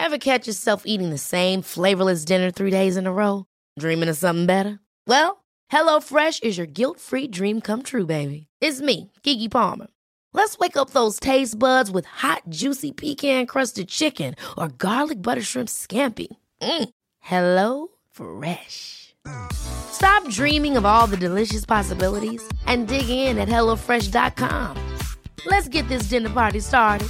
Ever catch yourself eating the same flavorless dinner 3 days in a row? Dreaming of something better? Well, HelloFresh is your guilt-free dream come true, baby. It's me, Keke Palmer. Let's wake up those taste buds with hot, juicy pecan-crusted chicken or garlic butter shrimp scampi. HelloFresh. Stop dreaming of all the delicious possibilities and dig in at HelloFresh.com. Let's get this dinner party started.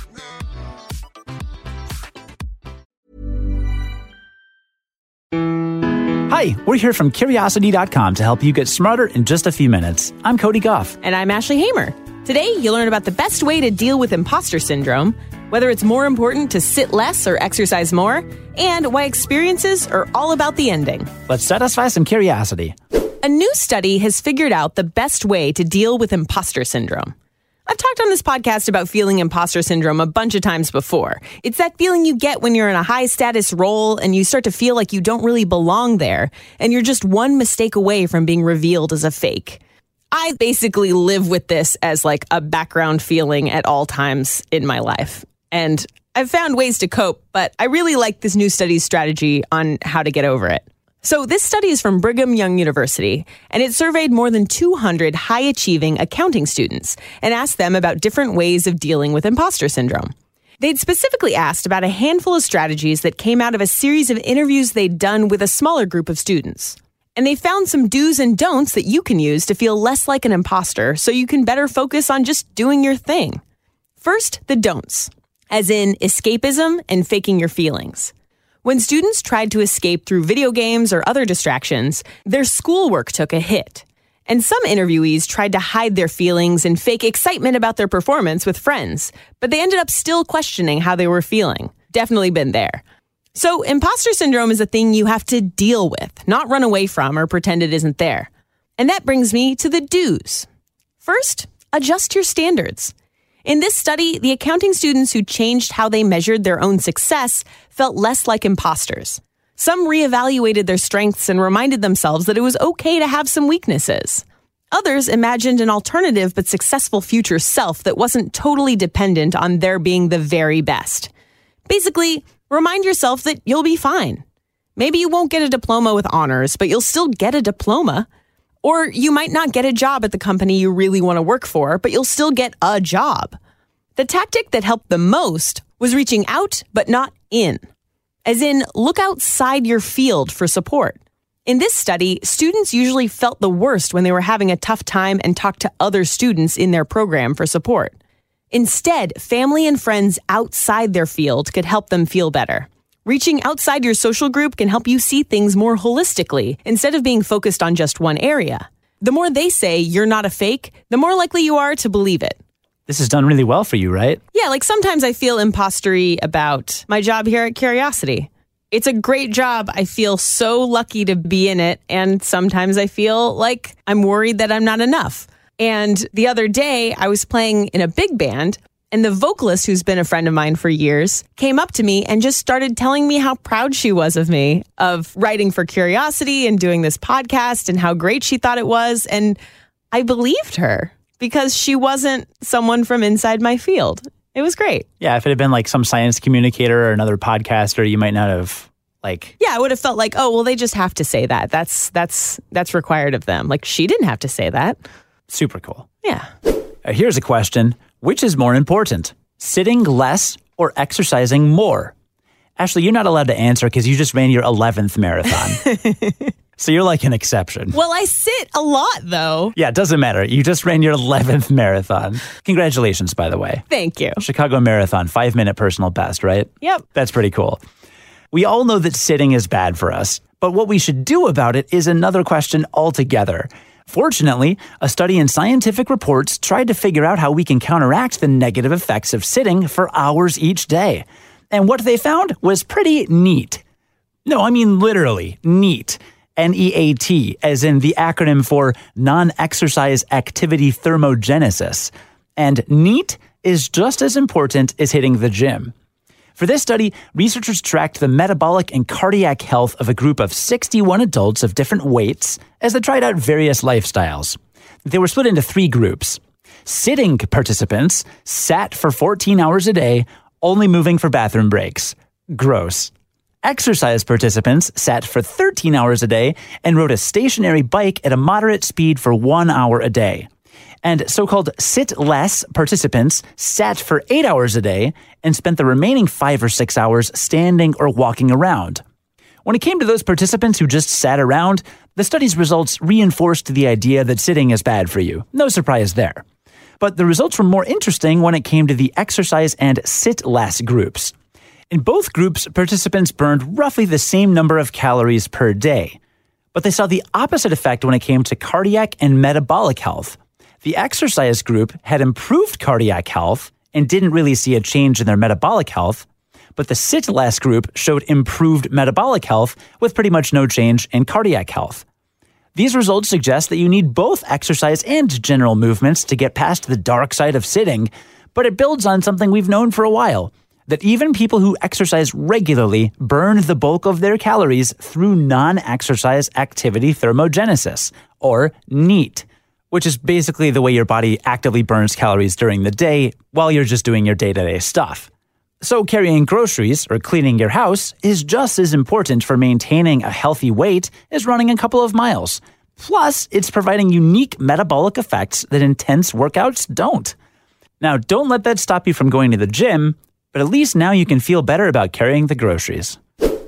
Hi, we're here from Curiosity.com to help you get smarter in just a few minutes. I'm Cody Goff. And I'm Ashley Hamer. Today, you'll learn about the best way to deal with imposter syndrome, whether it's more important to sit less or exercise more, and why experiences are all about the ending. Let's satisfy some curiosity. A new study has figured out the best way to deal with imposter syndrome. I've talked on this podcast about feeling imposter syndrome a bunch of times before. It's that feeling you get when you're in a high-status role and you start to feel like you don't really belong there, and you're just one mistake away from being revealed as a fake. I basically live with this as like a background feeling at all times in my life. And I've found ways to cope, but I really like this new study's strategy on how to get over it. So this study is from Brigham Young University, and it surveyed more than 200 high-achieving accounting students and asked them about different ways of dealing with imposter syndrome. They'd specifically asked about a handful of strategies that came out of a series of interviews they'd done with a smaller group of students. And they found some do's and don'ts that you can use to feel less like an imposter so you can better focus on just doing your thing. First, the don'ts, as in escapism and faking your feelings. When students tried to escape through video games or other distractions, their schoolwork took a hit. And some interviewees tried to hide their feelings and fake excitement about their performance with friends, but they ended up still questioning how they were feeling. Definitely been there. So imposter syndrome is a thing you have to deal with, not run away from or pretend it isn't there. And that brings me to the do's. First, adjust your standards. In this study, the accounting students who changed how they measured their own success felt less like imposters. Some reevaluated their strengths and reminded themselves that it was okay to have some weaknesses. Others imagined an alternative but successful future self that wasn't totally dependent on their being the very best. Basically, remind yourself that you'll be fine. Maybe you won't get a diploma with honors, but you'll still get a diploma. Or you might not get a job at the company you really want to work for, but you'll still get a job. The tactic that helped the most was reaching out, but not in. As in, look outside your field for support. In this study, students usually felt the worst when they were having a tough time and talked to other students in their program for support. Instead, family and friends outside their field could help them feel better. Reaching outside your social group can help you see things more holistically instead of being focused on just one area. The more they say you're not a fake, the more likely you are to believe it. This has done really well for you, right? Yeah, like sometimes I feel impostery about my job here at Curiosity. It's a great job. I feel so lucky to be in it. And sometimes I feel like I'm worried that I'm not enough. And the other day I was playing in a big band, and the vocalist, who's been a friend of mine for years, came up to me and just started telling me how proud she was of me, of writing for Curiosity and doing this podcast and how great she thought it was. And I believed her because she wasn't someone from inside my field. It was great. Yeah, if it had been like some science communicator or another podcaster, you might not have Yeah, I would have felt like, oh, well, they just have to say that. That's required of them. Like, she didn't have to say that. Super cool. Yeah. Here's a question. Which is more important, sitting less or exercising more? Ashley, you're not allowed to answer because you just ran your 11th marathon. So you're like an exception. Well, I sit a lot, though. Yeah, it doesn't matter. You just ran your 11th marathon. Congratulations, by the way. Thank you. Chicago Marathon, 5-minute personal best, right? Yep. That's pretty cool. We all know that sitting is bad for us, but what we should do about it is another question altogether. Fortunately, a study in Scientific Reports tried to figure out how we can counteract the negative effects of sitting for hours each day. And what they found was pretty neat. No, I mean literally neat. NEAT, as in the acronym for non-exercise activity thermogenesis. And NEAT is just as important as hitting the gym. For this study, researchers tracked the metabolic and cardiac health of a group of 61 adults of different weights as they tried out various lifestyles. They were split into 3 groups. Sitting participants sat for 14 hours a day, only moving for bathroom breaks. Gross. Exercise participants sat for 13 hours a day and rode a stationary bike at a moderate speed for 1 hour a day. And so-called sit-less participants sat for 8 hours a day and spent the remaining 5 or 6 hours standing or walking around. When it came to those participants who just sat around, the study's results reinforced the idea that sitting is bad for you. No surprise there. But the results were more interesting when it came to the exercise and sit-less groups. In both groups, participants burned roughly the same number of calories per day. But they saw the opposite effect when it came to cardiac and metabolic health. The exercise group had improved cardiac health and didn't really see a change in their metabolic health, but the sit-less group showed improved metabolic health with pretty much no change in cardiac health. These results suggest that you need both exercise and general movements to get past the dark side of sitting, but it builds on something we've known for a while, that even people who exercise regularly burn the bulk of their calories through non-exercise activity thermogenesis, or NEAT, which is basically the way your body actively burns calories during the day while you're just doing your day-to-day stuff. So carrying groceries or cleaning your house is just as important for maintaining a healthy weight as running a couple of miles. Plus, it's providing unique metabolic effects that intense workouts don't. Now, don't let that stop you from going to the gym, but at least now you can feel better about carrying the groceries.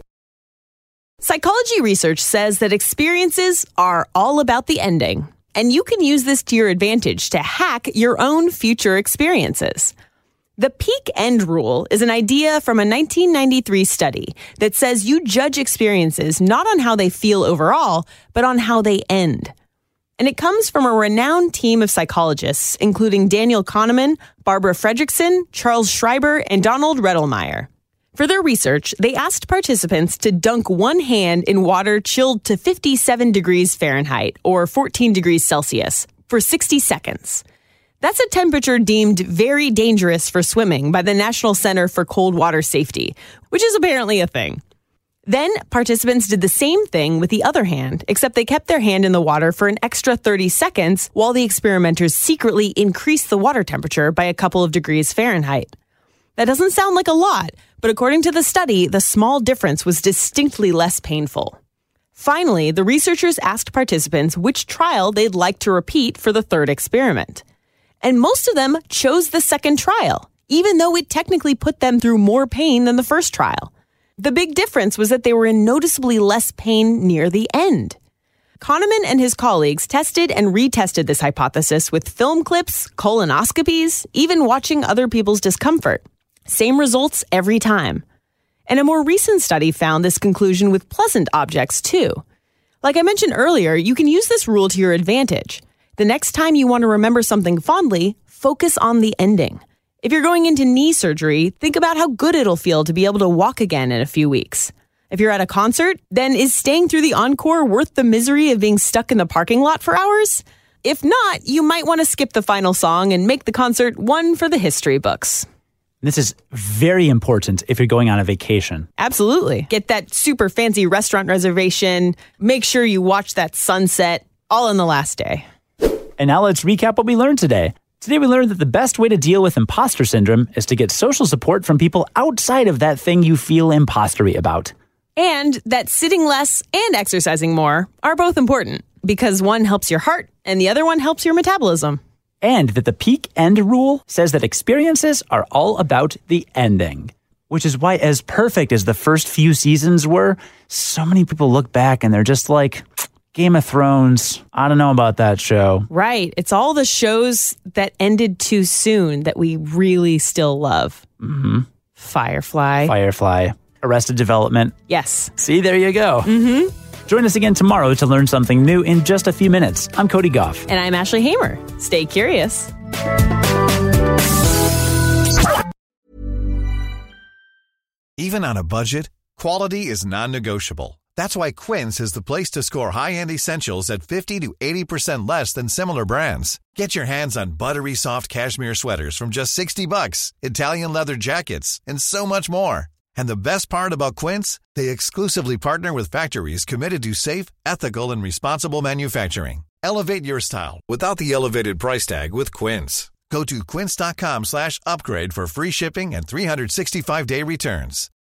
Psychology research says that experiences are all about the ending, and you can use this to your advantage to hack your own future experiences. The peak end rule is an idea from a 1993 study that says you judge experiences not on how they feel overall, but on how they end. And it comes from a renowned team of psychologists, including Daniel Kahneman, Barbara Fredrickson, Charles Schreiber, and Donald Rettelmeier. For their research, they asked participants to dunk one hand in water chilled to 57 degrees Fahrenheit, or 14 degrees Celsius, for 60 seconds. That's a temperature deemed very dangerous for swimming by the National Center for Cold Water Safety, which is apparently a thing. Then, participants did the same thing with the other hand, except they kept their hand in the water for an extra 30 seconds while the experimenters secretly increased the water temperature by a couple of degrees Fahrenheit. That doesn't sound like a lot, but according to the study, the small difference was distinctly less painful. Finally, the researchers asked participants which trial they'd like to repeat for the third experiment. And most of them chose the second trial, even though it technically put them through more pain than the first trial. The big difference was that they were in noticeably less pain near the end. Kahneman and his colleagues tested and retested this hypothesis with film clips, colonoscopies, even watching other people's discomfort. Same results every time. And a more recent study found this conclusion with pleasant objects, too. Like I mentioned earlier, you can use this rule to your advantage. The next time you want to remember something fondly, focus on the ending. If you're going into knee surgery, think about how good it'll feel to be able to walk again in a few weeks. If you're at a concert, then is staying through the encore worth the misery of being stuck in the parking lot for hours? If not, you might want to skip the final song and make the concert one for the history books. This is very important if you're going on a vacation. Absolutely. Get that super fancy restaurant reservation. Make sure you watch that sunset all in the last day. And now let's recap what we learned today. Today we learned that the best way to deal with imposter syndrome is to get social support from people outside of that thing you feel impostery about. And that sitting less and exercising more are both important because one helps your heart and the other one helps your metabolism. And that the peak end rule says that experiences are all about the ending. Which is why, as perfect as the first few seasons were, so many people look back and they're just like, Game of Thrones, I don't know about that show. Right. It's all the shows that ended too soon that we really still love. Mm-hmm. Firefly. Arrested Development. Yes. See, there you go. Mm-hmm. Join us again tomorrow to learn something new in just a few minutes. I'm Cody Goff. And I'm Ashley Hamer. Stay curious. Even on a budget, quality is non-negotiable. That's why Quince is the place to score high-end essentials at 50 to 80% less than similar brands. Get your hands on buttery soft cashmere sweaters from just $60, Italian leather jackets, and so much more. And the best part about Quince, they exclusively partner with factories committed to safe, ethical, and responsible manufacturing. Elevate your style without the elevated price tag with Quince. Go to quince.com/upgrade for free shipping and 365-day returns.